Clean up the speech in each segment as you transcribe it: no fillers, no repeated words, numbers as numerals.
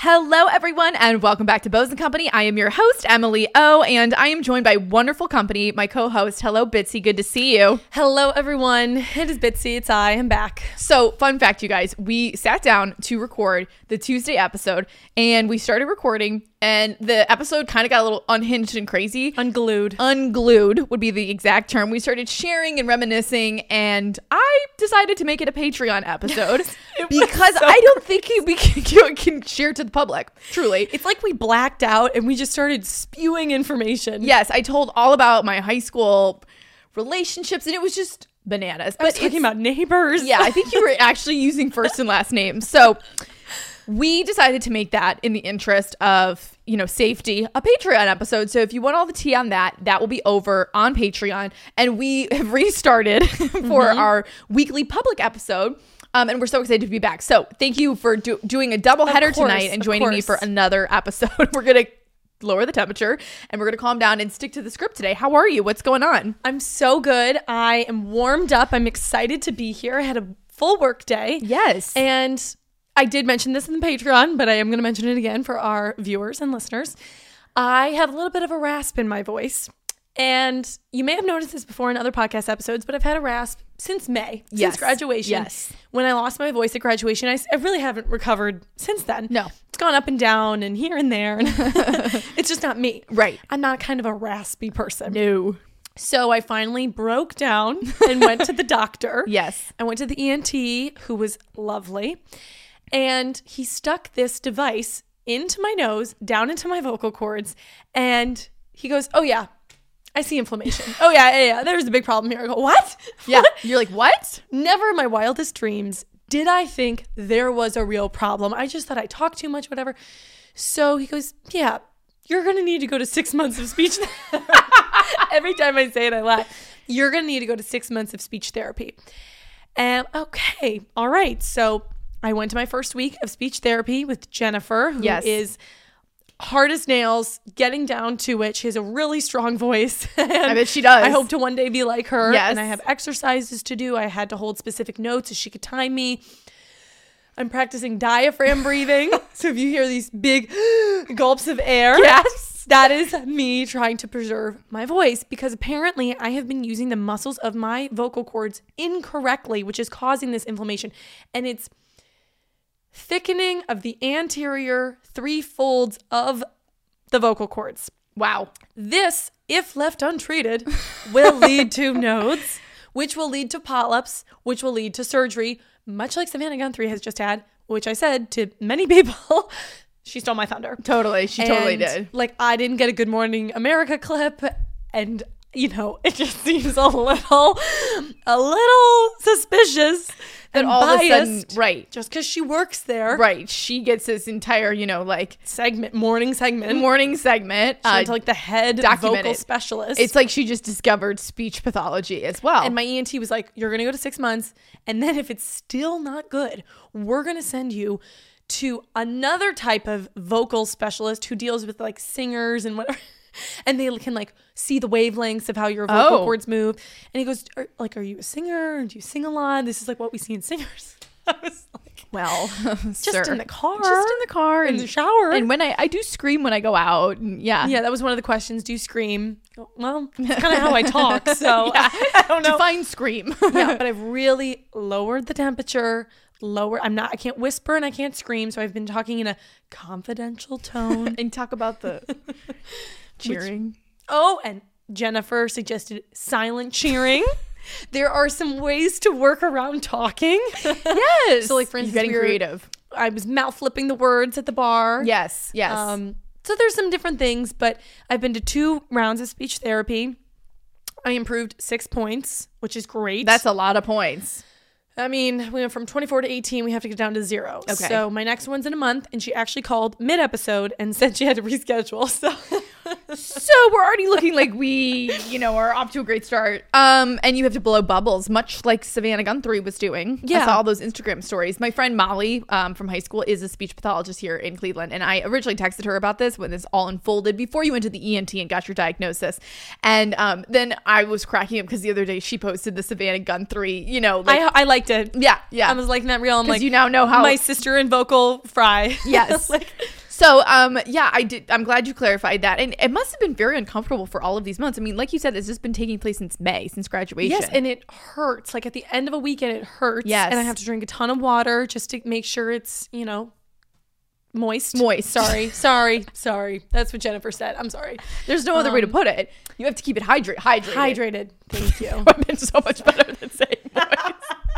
Hello, everyone, and welcome back to Bows & Company. I am your host, Emily O, and I am joined by wonderful company, my co-host. Hello, Bitsy. Good to see you. Hello, everyone. It is Bitsy. It's I. I'm back. So, fun fact, you guys. We sat down to record the Tuesday episode, and we started recording, and the episode kind of got a little unhinged and crazy. Unglued. Unglued would be the exact term. We started sharing and reminiscing, and I decided to make it a Patreon episode because I don't think we can share to the public, truly. It's like we blacked out and we just started spewing information. Yes, I told all about my high school relationships, and it was just bananas. But talking about neighbors. Yeah, I think you were actually using first and last names. So we decided to make that, in the interest of, safety, a Patreon episode. So if you want all the tea on that, that will be over on Patreon. And we have restarted for our weekly public episode. And we're so excited to be back. So thank you for doing a double header tonight and joining me for another episode. We're going to lower the temperature and we're going to calm down and stick to the script today. How are you? What's going on? I'm so good. I am warmed up. I'm excited to be here. I had a full work day. Yes. And I did mention this in the Patreon, but I am going to mention it again for our viewers and listeners. I have a little bit of a rasp in my voice. And you may have noticed this before in other podcast episodes, but I've had a rasp since May, since graduation. Yes. When I lost my voice at graduation, I really haven't recovered since then. No. It's gone up and down and here and there. And it's just not me. Right. I'm not kind of a raspy person. No. So I finally broke down and went to the doctor. Yes. I went to the ENT, who was lovely. And he stuck this device into my nose, down into my vocal cords. And he goes, "Oh, yeah. I see inflammation. Oh, yeah. There's a big problem here." I go, "What?" Yeah. You're like, what? Never in my wildest dreams did I think there was a real problem. I just thought I talked too much, whatever. So he goes, "Yeah, you're going to need to go to 6 months of speech." Every time I say it, I laugh. "You're going to need to go to 6 months of speech therapy." And okay, all right. So I went to my first week of speech therapy with Jennifer, who is hard as nails, getting down to it. She has a really strong voice. I bet she does. I hope to one day be like her. Yes. And I have exercises to do. I had to hold specific notes as she could time me. I'm practicing diaphragm breathing. So if you hear these big gulps of air, Yes. that is me trying to preserve my voice, because apparently I have been using the muscles of my vocal cords incorrectly, which is causing this inflammation. And it's thickening of the anterior 3 folds of the vocal cords. Wow. This, if left untreated, will lead to nodes, which will lead to polyps, which will lead to surgery, much like Savannah Guthrie has just had, which I said to many people. She stole my thunder. Totally. She totally did. Like, I didn't get a Good Morning America clip, and it just seems a little suspicious and all biased, of a sudden, right. just because she works there. Right. She gets this entire, morning segment. She She went to like the head vocal specialist. It's like she just discovered speech pathology as well. And my ENT was like, "You're going to go to 6 months. And then if it's still not good, we're going to send you to another type of vocal specialist who deals with like singers and whatever." And they can like see the wavelengths of how your vocal cords move. And he goes, are you a singer? Do you sing a lot? This is like what we see in singers. I was like, well, just in the car. Just in the car. In the shower. And when I do scream when I go out. And yeah. Yeah, that was one of the questions. Do you scream? Well, that's kind of how I talk. So yeah. I don't know. Define scream. Yeah, but I've really lowered the temperature. I can't whisper and I can't scream. So I've been talking in a confidential tone. And talk about the cheering. And Jennifer suggested silent cheering. There are some ways to work around talking. Yes. So like, for instance, getting creative. I was mouth flipping the words at the bar. Yes. So there's some different things, but I've been to 2 rounds of speech therapy. I improved 6 points, which is great. That's a lot of points. I mean, we went from 24 to 18. We have to get down to 0. Okay. So my next one's in a month, and she actually called mid-episode and said she had to reschedule. So we're already looking like we, are off to a great start. And you have to blow bubbles, much like Savannah Guthrie was doing. Yeah. I saw all those Instagram stories. My friend Molly from high school is a speech pathologist here in Cleveland. And I originally texted her about this when this all unfolded before you went to the ENT and got your diagnosis. And then I was cracking up because the other day she posted the Savannah Guthrie, I liked it. Yeah. I was liking that reel. I'm like, you now know how my sister in vocal fry. Yes. So, yeah, I'm glad you clarified that. And it must have been very uncomfortable for all of these months. I mean, like you said, this has been taking place since May, since graduation. Yes, and it hurts. Like at the end of a weekend, it hurts. Yes. And I have to drink a ton of water just to make sure it's, moist. Sorry. That's what Jennifer said. I'm sorry. There's no other way to put it. You have to keep it hydrated. Hydrated. Thank you. That would have been so much better than saying moist.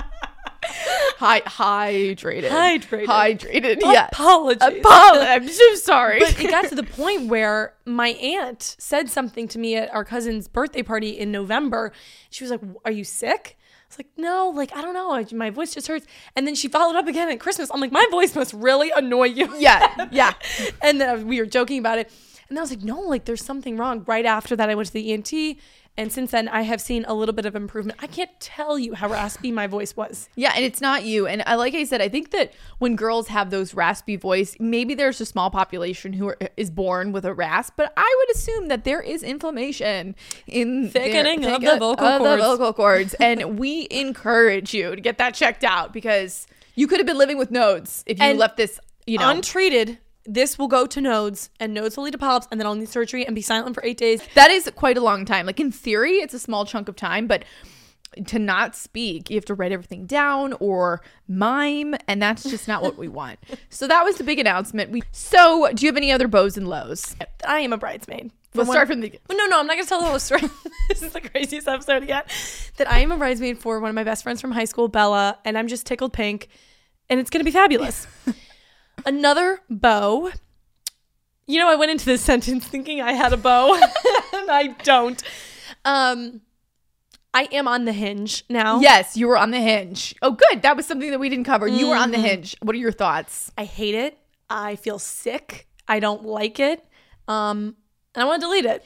Hydrated. Yes. Apologies. I'm so sorry. But it got to the point where my aunt said something to me at our cousin's birthday party in November. She was like, "Are you sick?" I was like, "No, like, I don't know. My voice just hurts." And then she followed up again at Christmas. I'm like, "My voice must really annoy you." Yeah. And then we were joking about it. And I was like, "No, like, there's something wrong." Right after that, I went to the ENT. And since then, I have seen a little bit of improvement. I can't tell you how raspy my voice was. Yeah, and it's not you. And like I said, I think that when girls have those raspy voice, maybe there's a small population who is born with a rasp, but I would assume that there is inflammation in thickening of the vocal cords. And we encourage you to get that checked out because you could have been living with nodes if you left this, untreated. This will go to nodes, and nodes will lead to polyps, and then I'll need surgery and be silent for 8 days. That is quite a long time. Like in theory, it's a small chunk of time, but to not speak, you have to write everything down or mime, and that's just not what we want. So that was the big announcement. So do you have any other bows and lows? I am a bridesmaid. We'll start from the beginning. No, I'm not going to tell the whole story. This is the craziest episode yet. That I am a bridesmaid for one of my best friends from high school, Bella, and I'm just tickled pink, and it's going to be fabulous. Another bow. I went into this sentence thinking I had a bow, and I don't. I am on the Hinge now. Yes, you were on the Hinge. Oh, good. That was something that we didn't cover. You were on the Hinge. What are your thoughts? I hate it. I feel sick. I don't like it. And I want to delete it.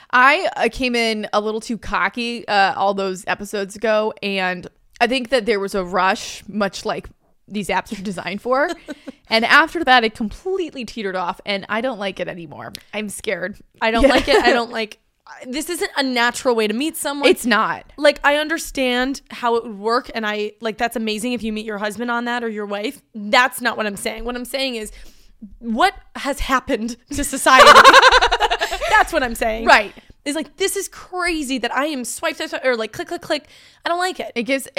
I came in a little too cocky all those episodes ago, and I think that there was a rush, much like these apps are designed for. And after that, it completely teetered off, and I don't like it anymore. I'm scared. I don't like it. I don't like... This isn't a natural way to meet someone. It's not. Like, I understand how it would work, and that's amazing if you meet your husband on that or your wife. That's not what I'm saying. What I'm saying is, what has happened to society? That's what I'm saying. Right. Is like, this is crazy that I am swiped or like click. I don't like it.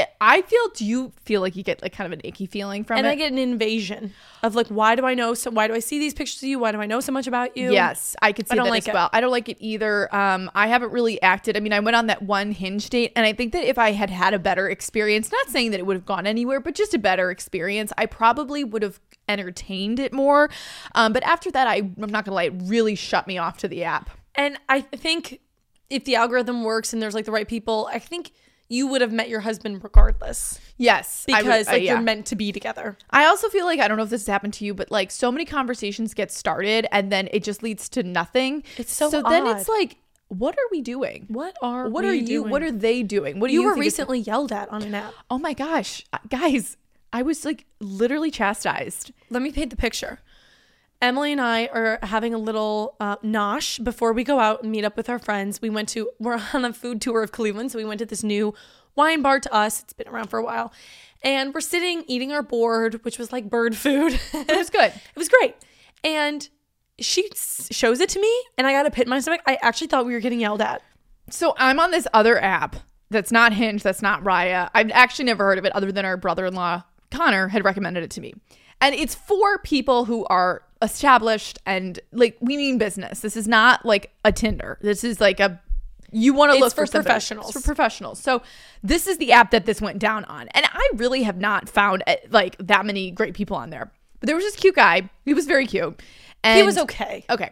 Do you feel like you get like kind of an icky feeling from it? And I get an invasion of like, why do I see these pictures of you? Why do I know so much about you? Yes, I could see that as well. I don't like it either. I haven't really acted. I mean, I went on that one Hinge date, and I think that if I had had a better experience, not saying that it would have gone anywhere, but just a better experience, I probably would have entertained it more. But after that, I'm not gonna lie, it really shut me off to the app. And I think if the algorithm works and there's like the right people, I think you would have met your husband regardless. Yes. Because you're meant to be together. I also feel like, I don't know if this has happened to you, but like so many conversations get started and then it just leads to nothing. It's so odd. Then it's like, what are we doing? What are they doing? What do you were recently yelled at on an app? Oh my gosh. Guys, I was like literally chastised. Let me paint the picture. Emily and I are having a little nosh before we go out and meet up with our friends. We're on a food tour of Cleveland, so we went to this new wine bar to us. It's been around for a while. And we're sitting eating our board, which was like bird food. It was good. It was great. And she shows it to me, and I got a pit in my stomach. I actually thought we were getting yelled at. So I'm on this other app that's not Hinge, that's not Raya. I've actually never heard of it other than our brother-in-law, Connor, had recommended it to me. And it's for people who are established and like, we mean business. This is not like a Tinder. This is like you want to look for professionals. It's for professionals. So this is the app that this went down on. And I really have not found like that many great people on there. But there was this cute guy. He was very cute. And he was okay. Okay.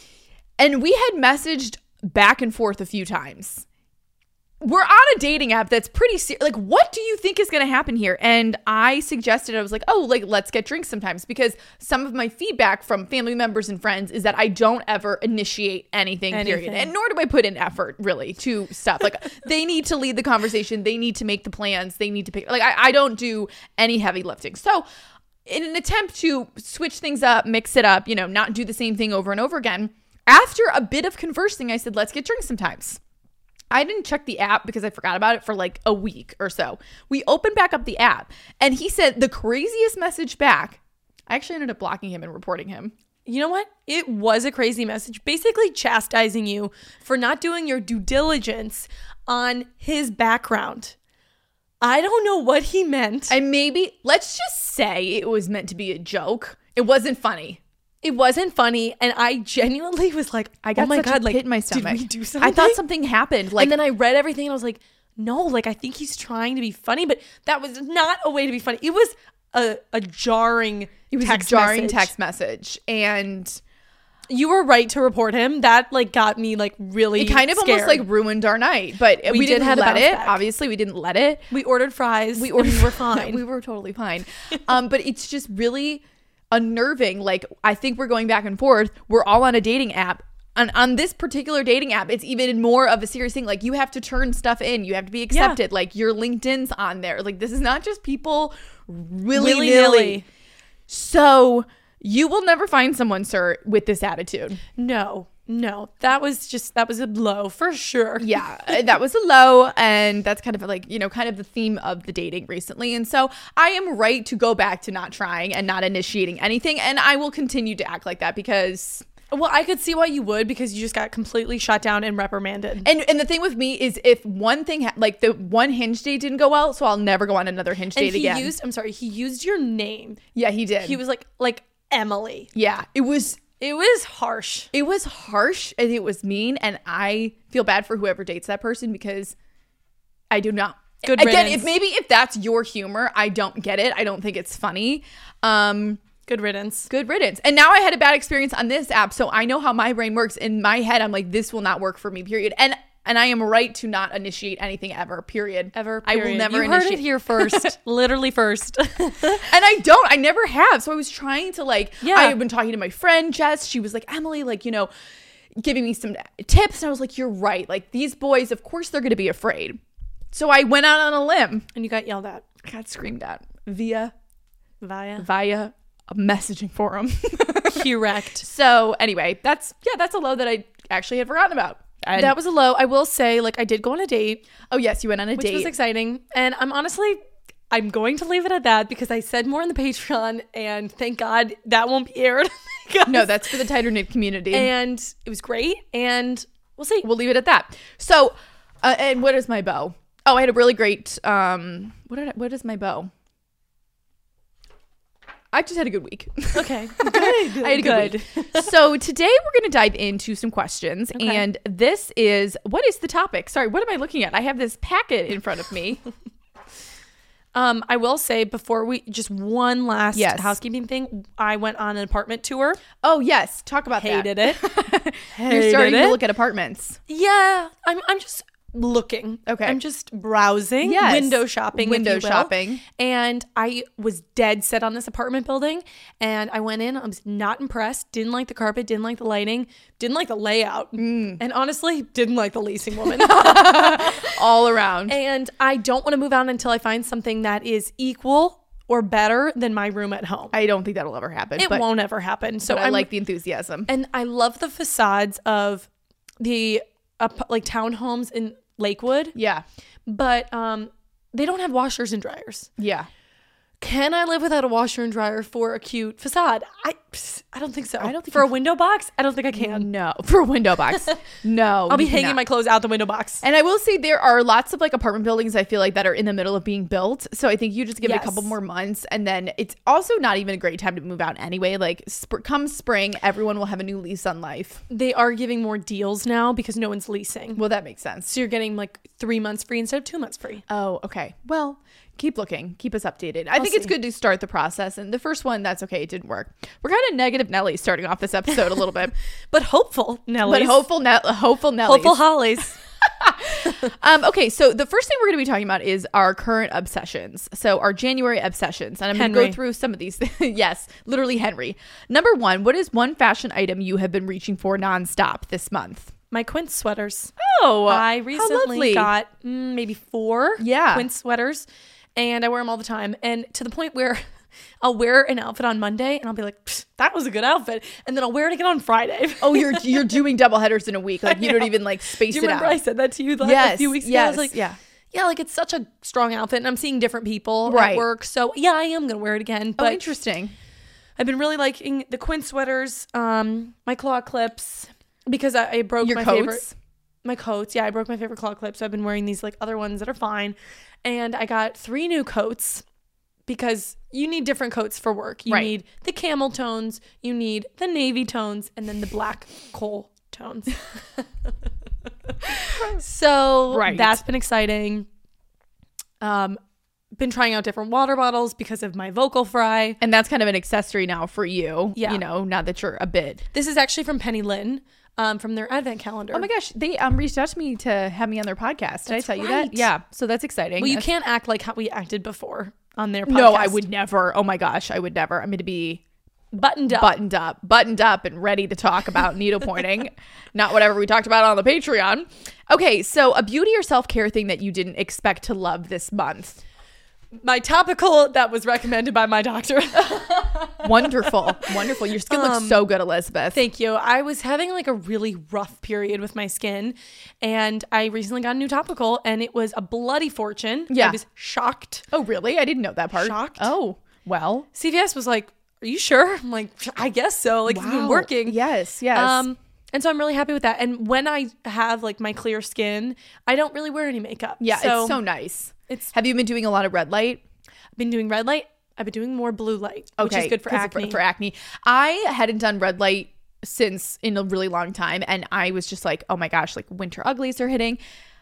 And we had messaged back and forth a few times. We're on a dating app that's pretty serious. Like, what do you think is going to happen here? And I suggested, I was like, oh, like, let's get drinks sometimes, because some of my feedback from family members and friends is that I don't ever initiate anything. Period. And nor do I put in effort really to stuff. Like, they need to lead the conversation. They need to make the plans. They need to pick, like, I don't do any heavy lifting. So in an attempt to switch things up, mix it up, not do the same thing over and over again, after a bit of conversing, I said, let's get drinks sometimes. I didn't check the app because I forgot about it for like a week or so. We opened back up the app and he said the craziest message back. I actually ended up blocking him and reporting him. you know what? It was a crazy message, basically chastising you for not doing your due diligence on his background. I don't know what he meant. And maybe, let's just say it was meant to be a joke. It wasn't funny. It wasn't funny, and I genuinely was like, I got oh my such God, a like, pit in my stomach. did we do something? I thought something happened. Like, and then I read everything, and I was like, no, like, I think he's trying to be funny, but that was not a way to be funny. It was a jarring text message. And you were right to report him. That, like, got me, like, really it kind of scared. almost, like, ruined our night. But we didn't let it. Obviously, we didn't let it. We ordered fries. We were fine. We were totally fine. But it's just really unnerving. Like, I think we're going back and forth. We're all on a dating app. And on this particular dating app, it's even more of a serious thing. Like, you have to turn stuff in. You have to be accepted. Yeah. Like, your LinkedIn's on there. Like, this is not just people willy-nilly. So you will never find someone, sir, with this attitude. No, that was a blow for sure. Yeah, that was a low. And that's kind of like, you know, kind of the theme of the dating recently. And so I am right to go back to not trying and not initiating anything. And I will continue to act like that because... Well, I could see why you would, because you just got completely shut down and reprimanded. And the thing with me is, if one thing, like the one Hinge date didn't go well, so I'll never go on another Hinge date again. He used your name. Yeah, he did. He was like Emily. Yeah, it was harsh. It was harsh and it was mean, and I feel bad for whoever dates that person because I do not. Good riddance. Again, if that's your humor, I don't get it. I don't think it's funny. Good riddance. Good riddance. And now I had a bad experience on this app, so I know how my brain works. In my head, I'm like, this will not work for me, period. And I am right to not initiate anything ever, period. Ever, period. I will never initiate. You heard it here first. Literally first. And I never have. So I was trying to I had been talking to my friend, Jess. She was like, Emily, like, you know, giving me some tips. And I was like, you're right. Like, these boys, of course they're going to be afraid. So I went out on a limb. And you got yelled at. I got screamed at via a messaging forum. Correct. So anyway, that's a low that I actually had forgotten about. And that was a low. I will say, like, I did go on a date. Oh yes, you went on a date. Which was exciting. And I'm going to leave it at that, because I said more in the Patreon, and thank God that won't be aired. No, that's for the tighter knit community. And it was great. And we'll see. We'll leave it at that. So, and what is my bow? Oh, I had a really great, what is my bow? I just had a good week. Okay. Good. I had a good week. So today we're going to dive into some questions. Okay. And this is, what is the topic? Sorry, what am I looking at? I have this packet in front of me. I will say, before just one last housekeeping thing, I went on an apartment tour. Oh, yes. Talk about Hated that. Hated it. You're starting to look at apartments. Yeah. I'm just looking. Okay. I'm just browsing. Yes. Window shopping. Window shopping. And I was dead set on this apartment building. And I went in. I was not impressed. Didn't like the carpet. Didn't like the lighting. Didn't like the layout. And honestly, didn't like the leasing woman. All around. And I don't want to move out until I find something that is equal or better than my room at home. I don't think that'll ever happen. It won't ever happen. So I like the enthusiasm. And I love the facades of the like townhomes in Lakewood. Yeah. But they don't have washers and dryers. Yeah. Can I live without a washer and dryer for a cute facade? I don't think so. I don't think for a window box, I don't think I can. No. For a window box. No. I'll be hanging my clothes out the window box. And I will say there are lots of like apartment buildings I feel like that are in the middle of being built. So I think you just give it a couple more months, and then it's also not even a great time to move out anyway. Like come spring, everyone will have a new lease on life. They are giving more deals now because no one's leasing. Well, that makes sense. So you're getting like 3 months free instead of 2 months free. Oh, okay. Well, keep looking. Keep us updated. I think it's good to start the process. And the first one, that's okay. It didn't work. We're kind of negative Nelly starting off this episode a little bit. But hopeful Nellies. But hopeful Nellies. Hopeful Hollies. Okay, so the first thing we're going to be talking about is our current obsessions. So our January obsessions. And I'm going to go through some of these. Yes, literally Henry. Number 1, what is one fashion item you have been reaching for nonstop this month? My Quince sweaters. Oh, I recently got maybe 4 Quince sweaters. And I wear them all the time. And to the point where I'll wear an outfit on Monday and I'll be like, that was a good outfit. And then I'll wear it again on Friday. Oh, you're doing double headers in a week. Like you don't even like space it out. Do you remember I said that to you a few weeks ago? Yes, I was like, yeah, like it's such a strong outfit and I'm seeing different people at work. So yeah, I am going to wear it again. But interesting. I've been really liking the Quinn sweaters, my claw clips, because I broke Your my coats? favorite. My coats. Yeah, I broke my favorite claw clip. So I've been wearing these like other ones that are fine. And I got 3 new coats because you need different coats for work. You need the camel tones, you need the navy tones, and then the black coal tones. So that's been exciting. Been trying out different water bottles because of my vocal fry. And that's kind of an accessory now for you. Yeah. You know, now that you're a bit. This is actually from Penny Lynn. From their advent calendar. Oh my gosh, they reached out to me to have me on their podcast. Did I tell you that? right. Yeah, so that's exciting. Well, you can't act like how we acted before on their podcast. No, I would never. Oh my gosh, I would never. I'm going to be buttoned up and ready to talk about needle pointing. Not whatever we talked about on the Patreon. Okay, so a beauty or self-care thing that you didn't expect to love this month. My topical that was recommended by my doctor. Wonderful. Your skin looks so good, Elizabeth. Thank you. I was having like a really rough period with my skin, and I recently got a new topical, and it was a bloody fortune. Yeah. I was shocked. Oh, really? I didn't know that part. Shocked. Oh, well. CVS was like, "Are you sure?" I'm like, "I guess so." Like, it's been working. Yes. And so I'm really happy with that. And when I have like my clear skin, I don't really wear any makeup. Yeah, it's so nice. Have you been doing a lot of red light? I've been doing red light. I've been doing more blue light, which is good for acne. For acne. I hadn't done red light since in a really long time. And I was just like, oh my gosh, like winter uglies are hitting.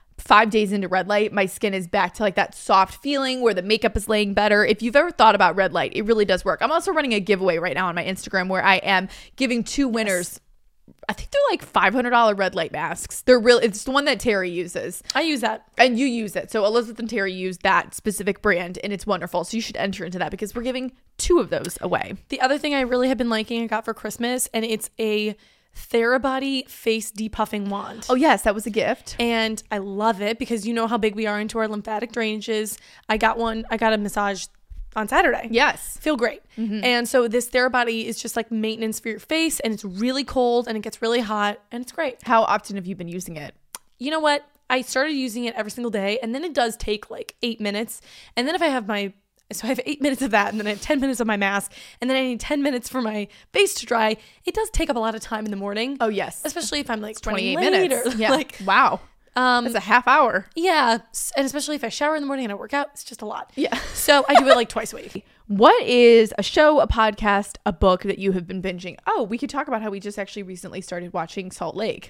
5 days into red light, my skin is back to like that soft feeling where the makeup is laying better. If you've ever thought about red light, it really does work. I'm also running a giveaway right now on my Instagram where I am giving 2 winners. I think they're like $500 red light masks. They're really, it's the one that Terry uses. I use that. And you use it. So Elizabeth and Terry use that specific brand and it's wonderful. So you should enter into that because we're giving 2 of those away. The other thing I really have been liking, I got for Christmas, and it's a Therabody face depuffing wand. Oh yes, that was a gift. And I love it because you know how big we are into our lymphatic drainages. I got a massage on Saturday. Yes. Feel great. Mm-hmm. And so this Therabody is just like maintenance for your face, and it's really cold and it gets really hot and it's great. How often have you been using it? You know what? I started using it every single day, and then it does take like 8 minutes. And then if I have so I have 8 minutes of that, and then I have 10 minutes of my mask, and then I need 10 minutes for my face to dry. It does take up a lot of time in the morning. Oh yes. Especially if I'm like 28 minutes. Yeah. Like, wow. That's a half hour. Yeah. And especially if I shower in the morning and I work out, it's just a lot. Yeah. So I do it like twice a week. What is a show, a podcast, a book that you have been binging? Oh, we could talk about how we just actually recently started watching Salt Lake.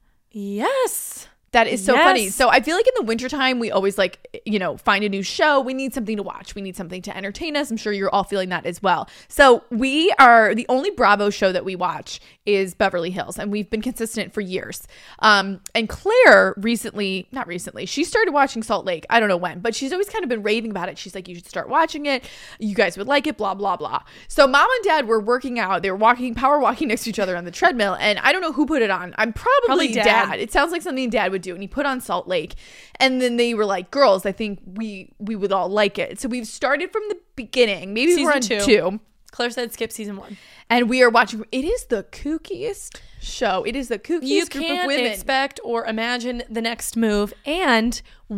Yes. That is so funny. So I feel like in the wintertime, we always like, you know, find a new show. We need something to watch. We need something to entertain us. I'm sure you're all feeling that as well. So we are, the only Bravo show that we watch is Beverly Hills. And we've been consistent for years. And Claire not recently, she started watching Salt Lake. I don't know when, but she's always kind of been raving about it. She's like, you should start watching it. You guys would like it, blah, blah, blah. So mom and dad were working out. They were power walking next to each other on the treadmill. And I don't know who put it on. I'm probably dad. It sounds like something dad would do, and he put on Salt Lake, and then they were like, girls, I think we would all like it. So we've started from the beginning. Maybe season we're on 2. Claire said skip season 1, and we are watching. It is the kookiest show. It is the kookiest group of women. You can't expect or imagine the next move. And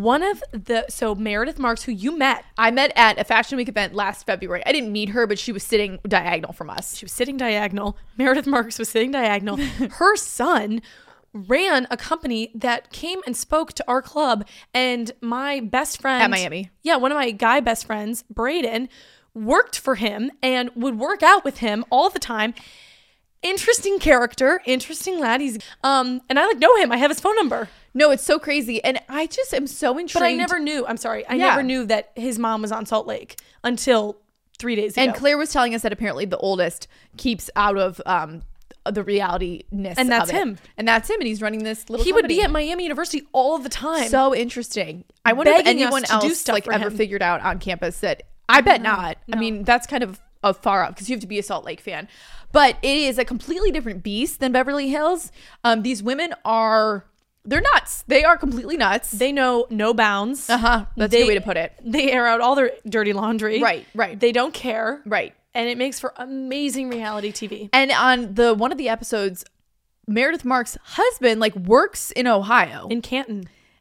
Meredith Marks, who you met, I met at a Fashion Week event last February. I didn't meet her, but she was sitting diagonal from us. She was sitting diagonal. Meredith Marks was sitting diagonal. Her son ran a company that came and spoke to our club, and my best friend at Miami. Yeah, one of my guy best friends, Braden, worked for him and would work out with him all the time. Interesting character, interesting lad. He's and I like know him. I have his phone number. No, it's so crazy, and I just am so intrigued. But I never knew. I'm sorry, I never knew that his mom was on Salt Lake until 3 days ago. And Claire was telling us that apparently the oldest keeps out of the reality-ness, and that's of it. him. And that's him, and he's running this little. He company. would be at Miami University all the time. So interesting. I wonder if anyone else like ever figured out on campus that. I bet not. No. I mean, that's kind of a far up because you have to be a Salt Lake fan. But it is a completely different beast than Beverly Hills. These women they're nuts. They are completely nuts. They know no bounds. That's a good way to put it. They air out all their dirty laundry. Right. They don't care. Right. And it makes for amazing reality TV. And on one of the episodes, Meredith Marks' husband like works in Ohio. In Canton.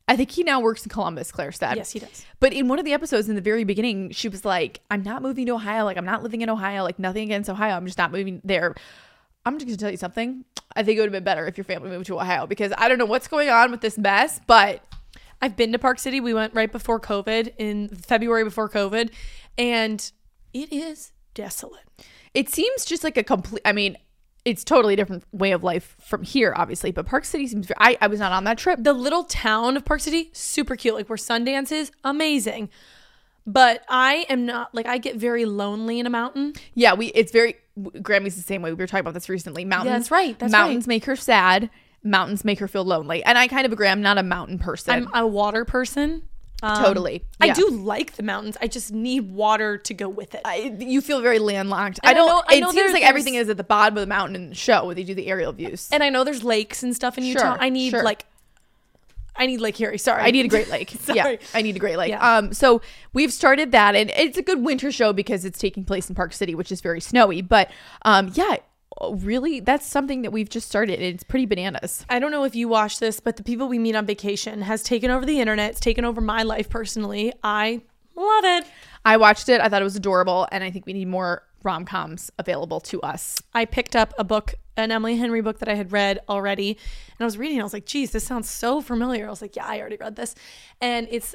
I think he now works in Columbus, Claire said. Yes, he does. But in one of the episodes in the very beginning, she was like, I'm not moving to Ohio. Like, I'm not living in Ohio. Like, nothing against Ohio. I'm just not moving there. I'm just going to tell you something. I think it would have been better if your family moved to Ohio, because I don't know what's going on with this mess, but I've been to Park City. We went right before COVID, in February before COVID, and it is desolate. it seems just like a complete, I mean, it's totally different way of life from here, obviously, but Park City seems, I was not on that trip. The little town of Park City, super cute. Like where Sundance is, amazing. But I am not, like, I get very lonely in a mountain. Yeah, it's very, Grammy's the same way. We were talking about this recently. Mountains, Yeah, that's right. That's mountains right. make her sad. Mountains make her feel lonely. And I kind of agree. I'm not a mountain person. I'm a water person. Totally. I Yeah. do like the mountains. I just need water to go with it. You feel very landlocked. And I don't, I know it seems there's- like everything is at the bottom of the mountain in the show where they do the aerial views. And I know there's lakes and stuff in Sure, Utah. I need sure. Lake Erie. Sorry. I need a Great Lake. Yeah, Sorry. I need a Great Lake. Yeah. So we've started that, and it's a good winter show because it's taking place in Park City, which is very snowy. But yeah, really, that's something that we've just started. It's pretty bananas. I don't know if you watch this, but The People We Meet on Vacation has taken over the internet. It's taken over my life personally. I love it. I watched it. I thought it was adorable, and I think we need more rom-coms available to us. I picked up a book, an Emily Henry book that I had read already, and I was reading. I was like, geez, this sounds so familiar. I was like, yeah, I already read this. And it's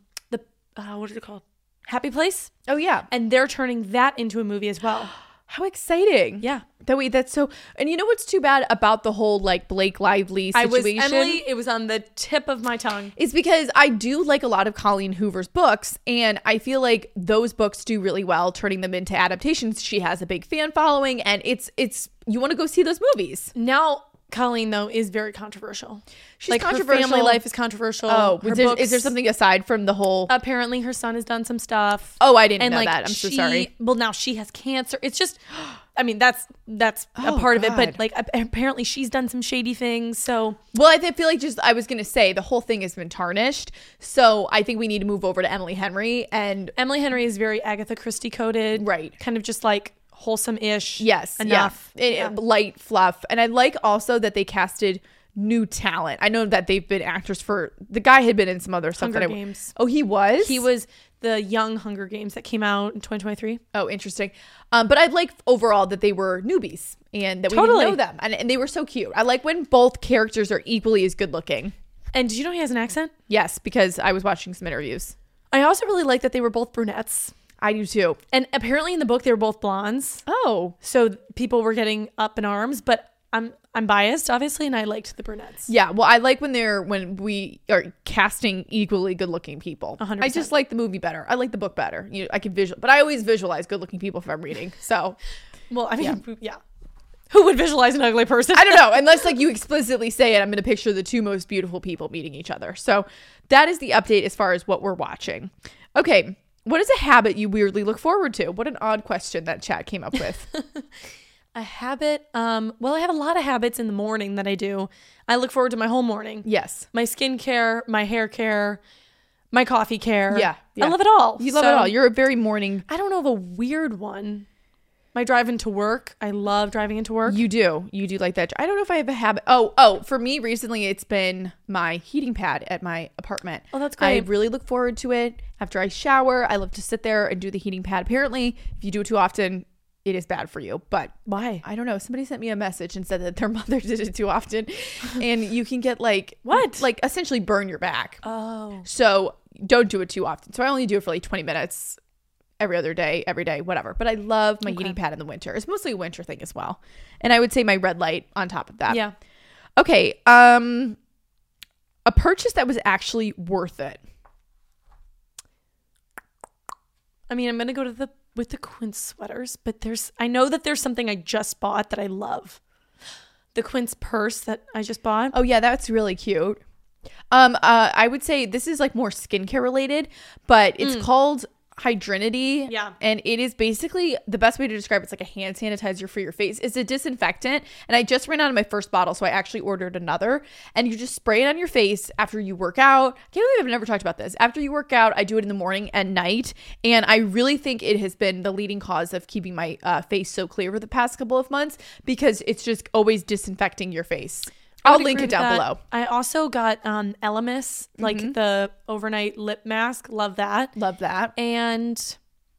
what is it called? Happy Place. Oh yeah, And they're turning that into a movie as well. how exciting! Yeah. That's so. And you know what's too bad about the whole like Blake Lively situation? It was on the tip of my tongue. It's because I do like a lot of Colleen Hoover's books, and I feel like those books do really well turning them into adaptations. She has a big fan following, and it's you want to go see those movies. Now, Colleen, though, is very controversial. She's like controversial. Her family life is controversial. Oh, Her is there books- something aside from the whole? Apparently, her son has done some stuff. Oh, I didn't and know like that. I'm so sorry. Well, now she has cancer. It's just, I mean, that's Oh, a part of it. God. But like, apparently, she's done some shady things. So Well, I feel like I was gonna say the whole thing has been tarnished, so I think we need to move over to Emily Henry and Emily Henry is very Agatha Christie coded, Right. Kind of just like wholesome-ish. yes, enough. yeah. Light fluff, and I like also that they casted new talent. I know that they've been actors for the guy had been in some other stuff. Hunger Games. Oh, he was. He was the young Hunger Games that came out in 2023. Oh, interesting. But I like overall that they were newbies and that we Totally. didn't know them, and they were so cute. I like when both characters are equally as good looking. And did you know he has an accent? Yes, because I was watching some interviews. I also really like that they were both brunettes. I do too. And apparently in the book they were both blondes. Oh, So people were getting up in arms, but I'm biased, obviously, and I liked the brunettes. yeah. Well, I like when we are casting equally good-looking people. 100%. I just like the movie better. I like the book better. I can but I always visualize good-looking people if I'm reading. So Well, I mean, yeah. Who would visualize an ugly person? I don't know. Unless like you explicitly say it, I'm going to picture the two most beautiful people meeting each other. So that is the update as far as what we're watching. Okay. What is a habit you weirdly look forward to? What an odd question that chat came up with. A habit. Well, I have a lot of habits in the morning that I do. I look forward to my whole morning. Yes. My skincare, my hair care, my coffee care. Yeah. I love it all. You love it So, all. You're a very morning. I don't know of a weird one. My drive into work. I love driving into work. You do like that. I don't know if I have a habit. Oh, for me recently, it's been my heating pad at my apartment. Oh, that's I great. really look forward to it. After I shower, I love to sit there and do the heating pad. Apparently, if you do it too often, it is bad for you. But Why? I don't know. Somebody sent me a message and said that their mother did it too often, and you can get like What? Like essentially burn your back. Oh. So don't do it too often. So I only do it for like 20 minutes every other day, every day, whatever. But I love my heating pad in the winter. It's mostly a winter thing as well. And I would say my red light on top of that. Yeah. Okay. A purchase that was actually worth it. I mean, I'm gonna go to with the Quince sweaters, but I know that there's something I just bought that I love. The Quince purse that I just bought. Oh yeah, that's really cute. I would say this is like more skincare related, but it's called Hydrinity. Yeah. And it is basically the best way to describe it's like a hand sanitizer for your face. It's a disinfectant. And I just ran out of my first bottle, so I actually ordered another. And you just spray it on your face after you work out. I can't believe I've never talked about this. After you work out, I do it in the morning and night. And I really think it has been the leading cause of keeping my face so clear for the past couple of months because it's just always disinfecting your face. I'll would link agree it with down that. below. I also got Elemis, like the overnight lip mask. Love that. Love that. And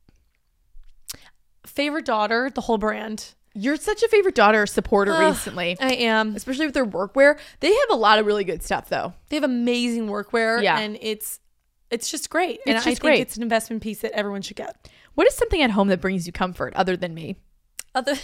favorite daughter, the whole brand. You're such a favorite daughter supporter recently. I am. Especially with their workwear. They have a lot of really good stuff though. They have amazing workwear, Yeah. and it's just great. And It's I just think great. it's an investment piece that everyone should get. What is something at home that brings you comfort other than me? Other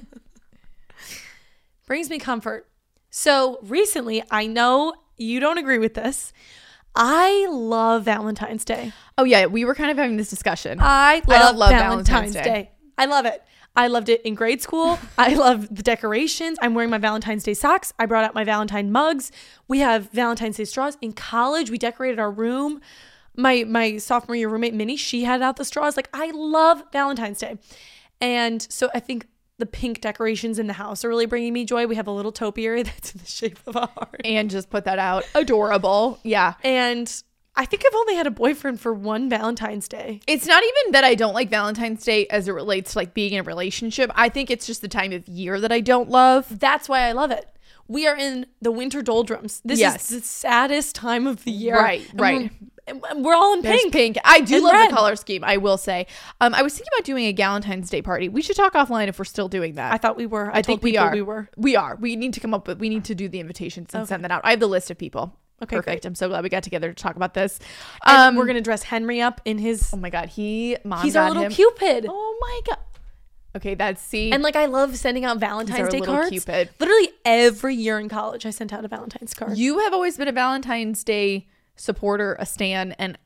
brings me comfort. So recently, I know you don't agree with this. I love Valentine's Day. Oh yeah, we were kind of having this discussion. I don't love love Valentine's Valentine's Day. I love it. I loved it in grade school. I love the decorations. I'm wearing my Valentine's Day socks. I brought out my Valentine mugs. We have Valentine's Day straws. In college, we decorated our room. My sophomore year roommate, Minnie, she had out the straws. Like, I love Valentine's Day. And so I think the pink decorations in the house are really bringing me joy. We have a little topiary that's in the shape of a heart. And just put that out. Adorable. Yeah. And I think I've only had a boyfriend for one Valentine's Day. It's not even that I don't like Valentine's Day as it relates to like being in a relationship. I think it's just the time of year that I don't love. That's why I love it. We are in the winter doldrums. This Yes. is the saddest time of the year. Right, And right. We're all in There's pink. pink. I do and love red. the color scheme, I will say. I was thinking about doing a Valentine's Day party. We should talk offline if we're still doing that. I thought we were. I think told people we were. We are. We need to come up with, we need to do the invitations and send that out. I have the list of people. Okay, Perfect. great. I'm so glad we got together to talk about this. And we're going to dress Henry up in his... Oh my God. Mom he's got our little him. Cupid. Oh my God. Okay, see. And like, I love sending out He's Valentine's our Day little cards. Cupid. Literally every year in college, I sent out a Valentine's card. You have always been a Valentine's Day supporter, a stan, and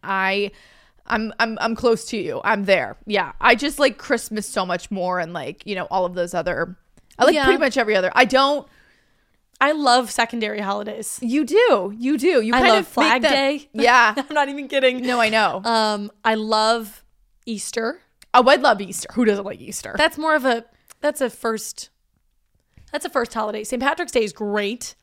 I'm close to you. I'm there. Yeah. I just like Christmas so much more, and like, all of those other, I like Yeah. pretty much every other. I love secondary holidays. You do. You I kind love of Flag make them- Day. Yeah. I'm not even kidding. No, I know. I love Easter. Oh, I love Easter. Who doesn't like Easter? That's a first holiday. St. Patrick's Day is great.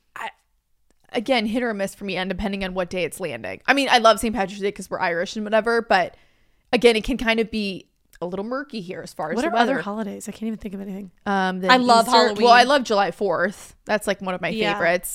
Again, hit or miss for me, and depending on what day it's landing. I mean, I love St. Patrick's Day because we're Irish and whatever, but again, it can kind of be a little murky here as far as What the are weather. other holidays? I can't even think of anything. Then I love Halloween. Well, I love July 4th. That's like one of my Yeah. favorites.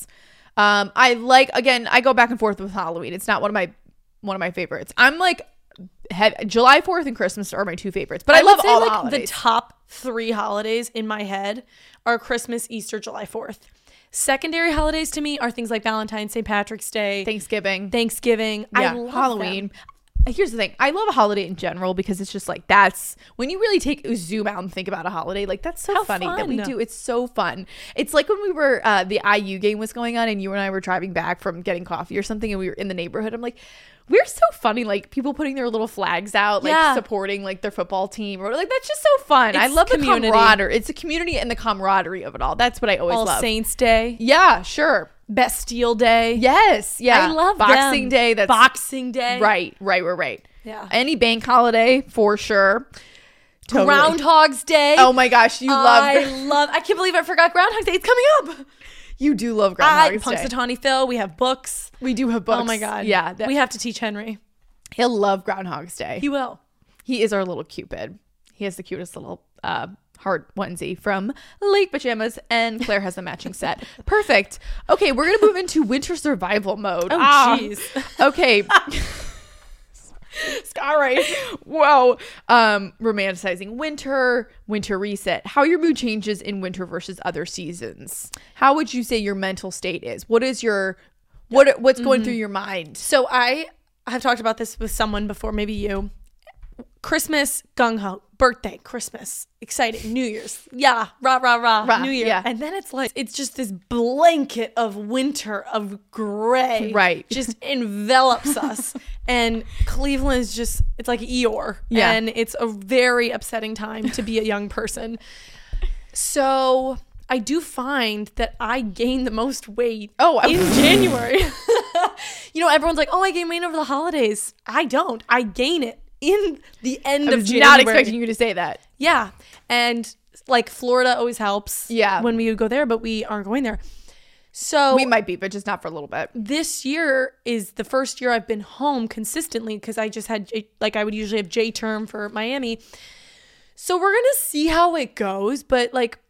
I go back and forth with Halloween. It's not one of my favorites. I'm like July 4th and Christmas are my two favorites, but I love would say, all like, holidays. The top 3 holidays in my head are Christmas, Easter, July 4th. Secondary holidays to me are things like Valentine's, St. Patrick's Day, Thanksgiving. I Yeah, love Halloween. them. Here's the thing. I love a holiday in general because it's just like, that's when you really zoom out and think about a holiday. Like, that's so How funny that we fun. do. It's so fun. It's like when we were, the IU game was going on and you and I were driving back from getting coffee or something and we were in the neighborhood. I'm like, we're so funny. Like, people putting their little flags out, like Yeah. supporting like their football team or like, that's just so fun. I It's love community. the camaraderie. It's a community and the camaraderie of it all. That's what I always All love. Saints Day, Yeah, sure. Bastille Day. Yes. Yeah. I love Boxing them. Day. That's Boxing Day. Right. Yeah. Any bank holiday for sure. Totally. Groundhog's Day. Oh my gosh, you I love. can't believe I forgot Groundhog's Day. It's coming up. You do love Groundhog's Day. Punxsutawney Phil. We have books. We do have books. Oh my God. Yeah, we have to teach Henry. he'll love Groundhog's Day. He will. He is our little Cupid. He has the cutest little heart onesie from Lake Pajamas, and Claire has a matching set. Perfect. Okay, we're gonna move into winter survival mode. Oh, jeez. Okay. Sorry. Whoa. Romanticizing winter reset. How your mood changes in winter versus other seasons. How would you say your mental state is? What is what's going through your mind? So I have talked about this with someone before, maybe you. Christmas, gung-ho. Birthday, Christmas, exciting. New Year's, yeah, rah, rah, rah, Rah, New Year. yeah. And then it's like, it's just this blanket of winter, of gray. Right. Just envelops us. And Cleveland is just, it's like Eeyore. Yeah. And it's a very upsetting time to be a young person. So I do find that I gain the most weight in January. Everyone's like, oh, I gain weight over the holidays. I don't. I gain it in the end of January. Not expecting you to say that. Yeah. And like Florida always helps. Yeah. When we go there, but we aren't going there. So We might be, but just not for a little bit. this year is the first year I've been home consistently because I just had, I would usually have J term for Miami. So we're going to see how it goes. But like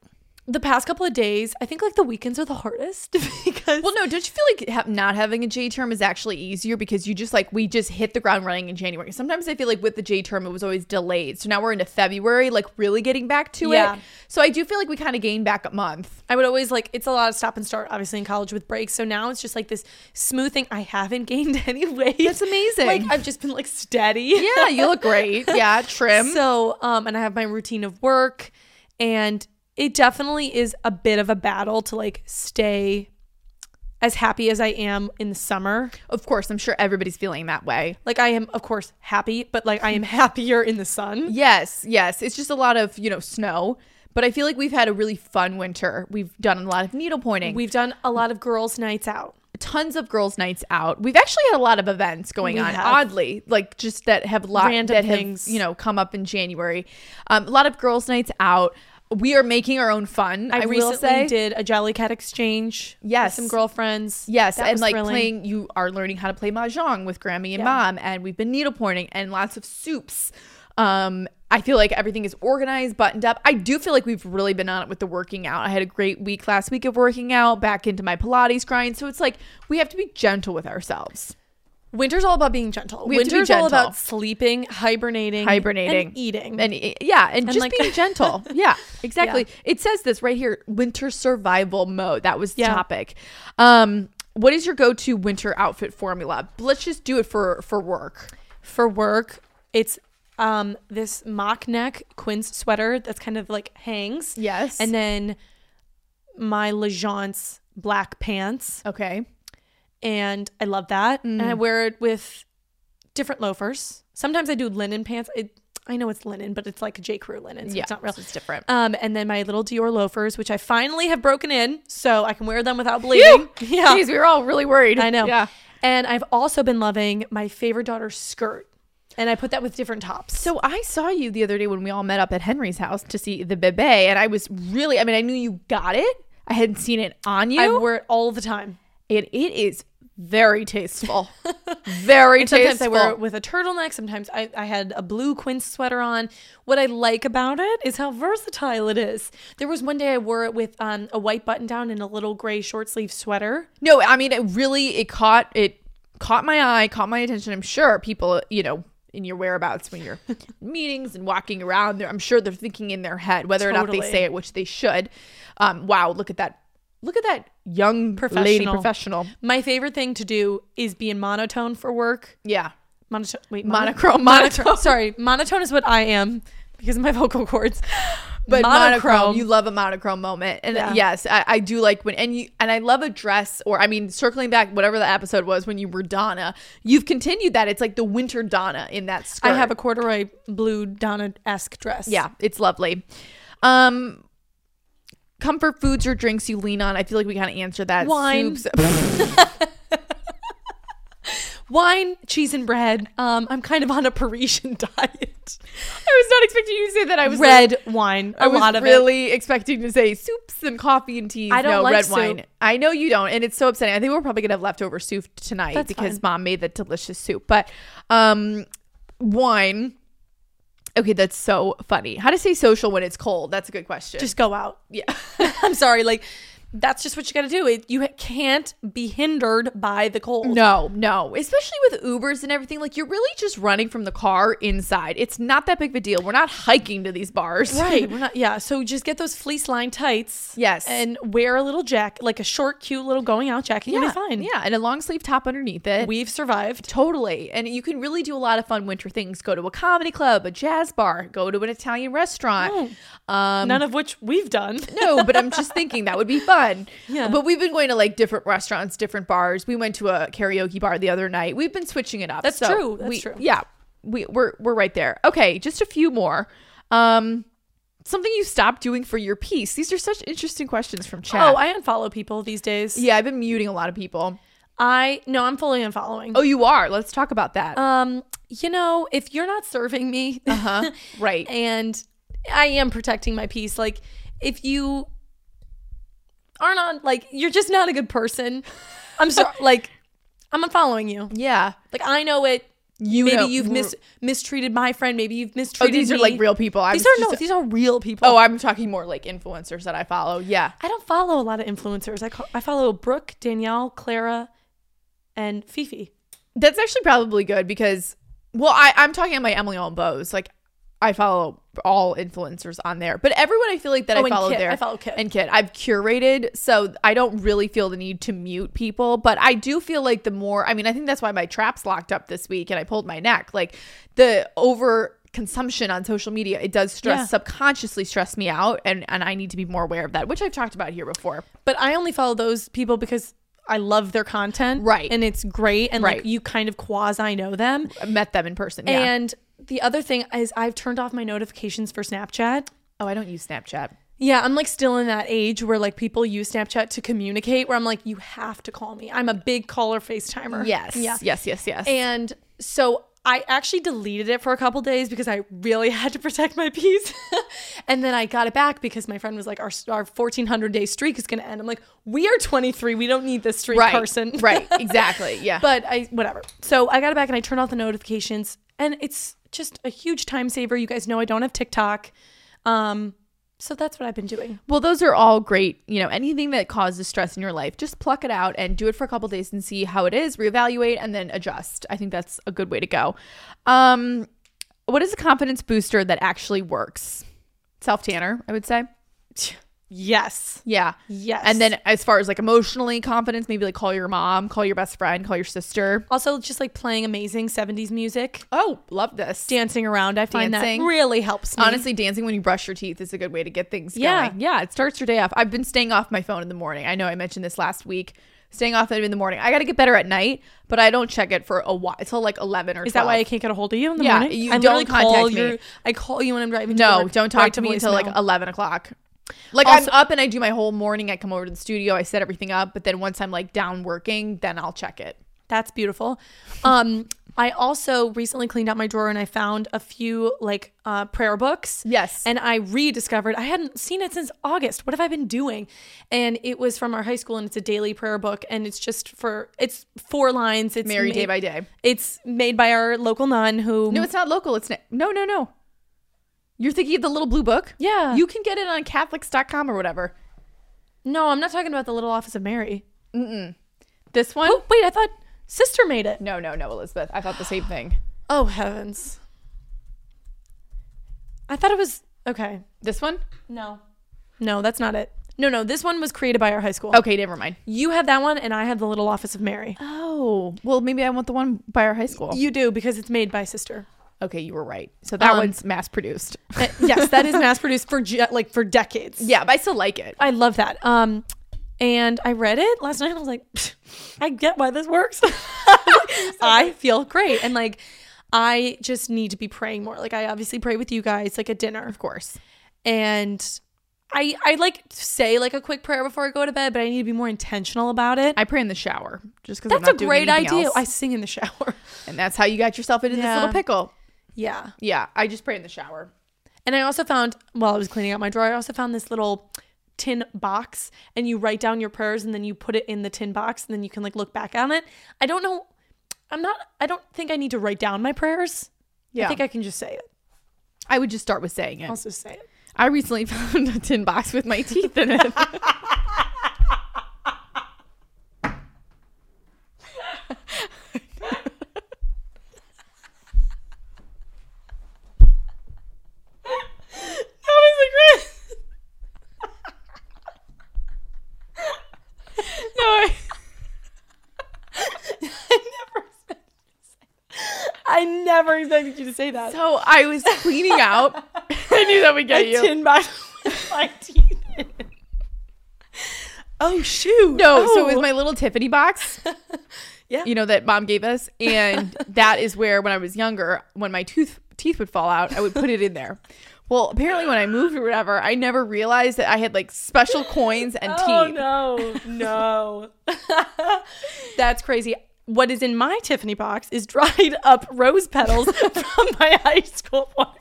the past couple of days, I think like the weekends are the hardest because Well, no, don't you feel like not having a J term is actually easier because you just like, we just hit the ground running in January. Sometimes I feel like with the J term, it was always delayed. So now we're into February, like really getting back to it. So I do feel like we kind of gained back a month. I would always like, it's a lot of stop and start, obviously in college with breaks. So now it's just like this smooth thing. I haven't gained any weight. That's amazing. Like I've just been like steady. Yeah, you look great. Yeah, trim. So, and I have my routine of work, and it definitely is a bit of a battle to like stay as happy as I am in the summer. Of course, I'm sure everybody's feeling that way. Like I am, of course, happy, but like I am happier in the sun. Yes. It's just a lot of, snow. But I feel like we've had a really fun winter. We've done a lot of needlepointing. We've done a lot of girls' nights out. Tons of girls' nights out. We've actually had a lot of events going on, oddly, like just that have Random things. have come up in January. A lot of girls' nights out. We are making our own fun. I will recently say, did a Jellycat exchange. Yes, with some girlfriends. Yes, That and was like thrilling. playing. You are learning how to play mahjong with Grammy and Mom, and we've been needlepointing and lots of soups. I feel like everything is organized, buttoned up. I do feel like we've really been on it with the working out. I had a great week last week of working out, back into my Pilates grind. So it's like we have to be gentle with ourselves. Winter's all about being gentle. We have to be Winter's all gentle. about sleeping, hibernating, and eating. And just like- being gentle. Yeah, exactly. Yeah. It says this right here, winter survival mode. That was the topic. What is your go-to winter outfit formula? Let's just do it for work. For work, it's this mock neck quince sweater that's kind of like hangs. Yes. And then my Legence black pants. Okay. And I love that. And I wear it with different loafers. Sometimes I do linen pants. I know it's linen, but it's like a J. Crew linen, so it's not real. So it's different. And then my little Dior loafers, which I finally have broken in, so I can wear them without bleeding. Yeah. Jeez, we were all really worried. I know. Yeah. And I've also been loving my favorite daughter's skirt. And I put that with different tops. So I saw you the other day when we all met up at Henry's house to see the bebe, and I was really, I knew you got it. I hadn't seen it on you. I wear it all the time. It is very tasteful. Very tasteful. Sometimes I wear it with a turtleneck. Sometimes I had a blue quince sweater on. What I like about it is how versatile it is. There was one day I wore it with a white button down and a little gray short sleeve sweater. No, it caught my eye, caught my attention. I'm sure people, in your whereabouts when you're meetings and walking around there, I'm sure they're thinking in their head whether or not they say it, which they should. Wow, look at that young lady professional. My favorite thing to do is be in monotone for work. Yeah. Monochrome. Sorry, monotone is what I am because of my vocal cords. But monochrome, you love a monochrome moment. And yes, I do like and I love a dress, or circling back, whatever the episode was when you were Donna, you've continued that. It's like the winter Donna in that skirt. I have a corduroy blue Donna-esque dress. Yeah, it's lovely. Comfort foods or drinks you lean on. I feel like we kind of answered that. Wine. Soups. Wine, cheese, and bread. I'm kind of on a Parisian diet. I was not expecting you to say that. I was red wine. I was really expecting to say soups and coffee and teas. I don't like red soup. Wine. I know you don't, and it's so upsetting. I think we're probably gonna have leftover soup tonight. That's because fine. Mom made that delicious soup. But wine. Okay, that's so funny. How to stay social when it's cold? That's a good question. Just go out. Yeah. I'm sorry. Like, that's just what you got to do. You can't be hindered by the cold. No. Especially with Ubers and everything. Like, you're really just running from the car inside. It's not that big of a deal. We're not hiking to these bars. Right. We're not. Yeah. So just get those fleece lined tights. Yes. And wear a little jacket, like a short, cute little going out jacket. You'll be fine. Yeah. And a long sleeve top underneath it. We've survived. Totally. And you can really do a lot of fun winter things. Go to a comedy club, a jazz bar, go to an Italian restaurant. None of which we've done. No, but I'm just thinking that would be fun. Yeah. But we've been going to like different restaurants, different bars. We went to a karaoke bar the other night. We've been switching it up. That's true. That's true. Yeah. We're right there. Okay, just a few more. Something you stopped doing for your peace. These are such interesting questions from chat. Oh, I unfollow people these days. Yeah, I've been muting a lot of people. I'm fully unfollowing. Oh, you are? Let's talk about that. If you're not serving me, right. And I am protecting my peace. Like, if you aren't on, like, you're just not a good person. I'm sorry. Like, I'm unfollowing you. Yeah. Like, I know it maybe you've mistreated my friend. Maybe you've mistreated these are me. like real people. These are real people. Oh, I'm talking more like influencers that I follow. Yeah. I don't follow a lot of influencers. I follow Brooke, Danielle, Clara, and Fifi. That's actually probably good because, well, I'm talking on my Emily Ellen Bose. Like, I follow all influencers on there, but everyone I feel like that I follow Kit. there. I follow Kit. And Kit. I've curated, so I don't really feel the need to mute people, but I do feel like the more, I mean, I think that's why my trap's locked up this week and I pulled my neck. Like, the over consumption on social media, it does subconsciously stress me out, and I need to be more aware of that, which I've talked about here before. But I only follow those people because I love their content. Right. And it's great. And like you kind of quasi know them. I met them in person. Yeah. And the other thing is I've turned off my notifications for Snapchat. Oh, I don't use Snapchat. Yeah, I'm like still in that age where like people use Snapchat to communicate, where I'm like, you have to call me. I'm a big caller FaceTimer. Yes. Yeah. Yes. And so I actually deleted it for a couple days because I really had to protect my peace. And then I got it back because my friend was like, our 1,400 day streak is going to end. I'm like, we are 23. We don't need this streak, Carson. Right. Exactly. Yeah. But whatever. So I got it back and I turned off the notifications, and it's just a huge time saver. You guys know I don't have TikTok. So that's what I've been doing. Well, those are all great. You know, anything that causes stress in your life, just pluck it out and do it for a couple days and see how it is, reevaluate, and then adjust. I think that's a good way to go. What is a confidence booster that actually works? Self-tanner, I would say. Yes. Yeah. Yes. And then as far as like emotionally confidence, maybe like call your mom, call your best friend, call your sister. Also just like playing amazing 70s music. Oh, love this. Dancing around. I find Dancing. that really helps me. Honestly, dancing when you brush your teeth is a good way to get things going. Yeah, it starts your day off. I've been staying off my phone in the morning. I know I mentioned this last week. Staying off it in the morning. I got to get better at night, but I don't check it for a while. Until like 11 or 12. Is that why I can't get a hold of you in the morning? You I don't contact me. I call you when I'm driving to No, work, don't talk to me until like 11 o'clock. Like also, I'm up and I do my whole morning. I come over to the studio. I set everything up. But then once I'm like down working, then I'll check it. That's beautiful. I also recently cleaned out my drawer and I found a few like prayer books. Yes. And I rediscovered, I hadn't seen it since August. What have I been doing? And it was from our high school, and it's a daily prayer book. And it's just it's 4 lines. It's Mary Day by Day. It's made by our local nun who. No, it's not local. It's no. You're thinking of the little blue book? Yeah. You can get it on Catholics.com or whatever. No, I'm not talking about the Little Office of Mary. This one? Oh, wait, I thought Sister made it. No, Elizabeth. I thought the same thing. Oh, heavens. I thought it was, okay. This one? No, that's not it. No, this one was created by our high school. Okay, never mind. You have that one, and I have the Little Office of Mary. Oh, well, maybe I want the one by our high school. You do, because it's made by Sister. Okay, you were right. So that one's mass produced. Yes, that is mass produced for decades. Yeah, but I still like it. I love that. And I read it last night and I was like, I get why this works. I feel great. And like, I just need to be praying more. Like, I obviously pray with you guys, like at dinner. Of course. And I like say like a quick prayer before I go to bed, but I need to be more intentional about it. I pray in the shower just because that's a great idea. Else. I sing in the shower. And that's how you got yourself into this little pickle. Yeah. Yeah. I just pray in the shower. And I also found, while I was cleaning out my drawer, I also found this little tin box, and you write down your prayers and then you put it in the tin box and then you can like look back on it. I don't think I need to write down my prayers. Yeah. I think I can just say it. I would just start with saying it. I'll just say it. I recently found a tin box with my teeth in it. I never expected you to say that. So I was cleaning out. I knew that would get you. A tin box with my teeth in it. Oh, shoot. No, so it was my little Tiffany box. Yeah. You know, that mom gave us. And that is where, when I was younger, when my teeth would fall out, I would put it in there. Well, apparently when I moved or whatever, I never realized that I had like special coins and teeth. Oh, no. That's crazy. What is in my Tiffany box is dried up rose petals from my high school boyfriend.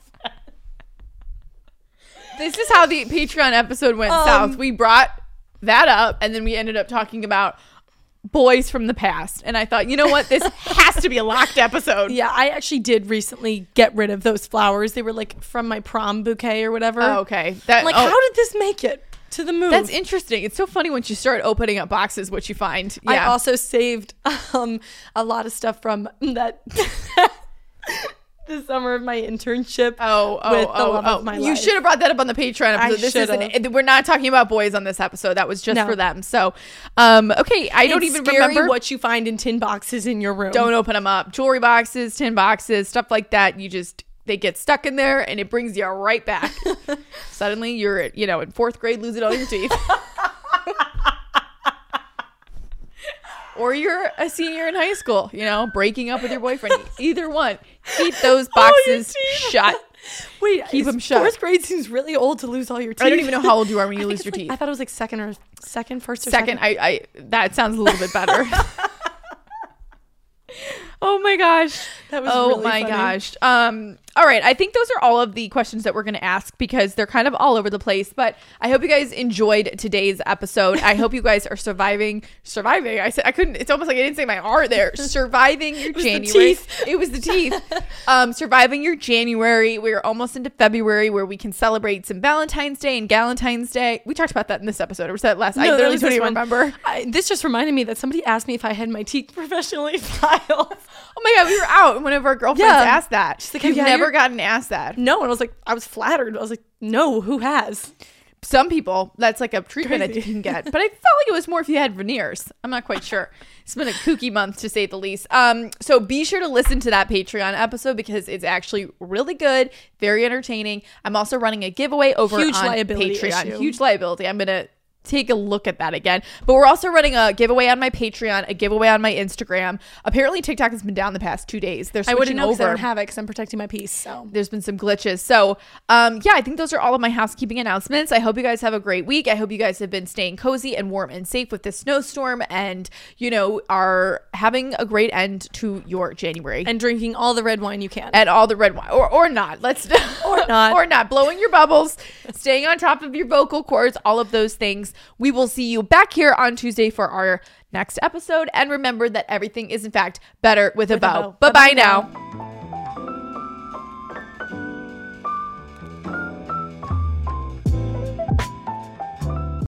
This is how the Patreon episode went south. We brought that up, and then we ended up talking about boys from the past. And I thought, you know what? This has to be a locked episode. Yeah, I actually did recently get rid of those flowers. They were like from my prom bouquet or whatever. Oh, okay. How did this make it to the move? That's interesting. It's so funny once you start opening up boxes, what you find. Yeah. I also saved a lot of stuff from that the summer of my internship. With the love of my life. You should have brought that up on the Patreon episode. We're not talking about boys on this episode. That was just for them. So, okay. I don't even remember what you find in tin boxes in your room. Don't open them up. Jewelry boxes, tin boxes, stuff like that. They get stuck in there and it brings you right back. Suddenly you're, in fourth grade losing all your teeth. Or you're a senior in high school, breaking up with your boyfriend. Either one. Keep those boxes shut. Wait, keep them shut. Fourth grade seems really old to lose all your teeth. I don't even know how old you are when you lose your teeth. I thought it was like first or second. Second. That sounds a little bit better. Oh my gosh. That was really funny. Gosh. All right. I think those are all of the questions that we're going to ask because they're kind of all over the place, but I hope you guys enjoyed today's episode. I hope you guys are surviving. It's almost like I didn't say my R there. Surviving your January. It was the teeth. Surviving your January. We're almost into February where we can celebrate some Valentine's Day and Galentine's Day. We talked about that in this episode. Or was that last? I literally don't even remember. This just reminded me that somebody asked me if I had my teeth professionally filed. Oh my God, we were out and one of our girlfriends asked that. She's like, you've never gotten asked that. No, and I was flattered. I was like, no, who has? Some people, that's like a treatment that you can get. But I felt like it was more if you had veneers. I'm not quite sure. It's been a kooky month to say the least. So be sure to listen to that Patreon episode because it's actually really good, very entertaining. I'm also running a giveaway over on Patreon. Issue. Huge liability. I'm going to take a look at that again. But we're also running a giveaway on my Patreon, a giveaway on my Instagram. Apparently TikTok has been down the past 2 days. They're switching I wouldn't know over. I don't have it because I'm protecting my peace. So there's been some glitches. So I think those are all of my housekeeping announcements. I hope you guys have a great week. I hope you guys have been staying cozy and warm and safe with this snowstorm and are having a great end to your January. And drinking all the red wine you can. And all the red wine. Or not. Or not. Blowing your bubbles, staying on top of your vocal cords, all of those things. We will see you back here on Tuesday for our next episode. And remember that everything is, in fact, better with a bow. Bye-bye now.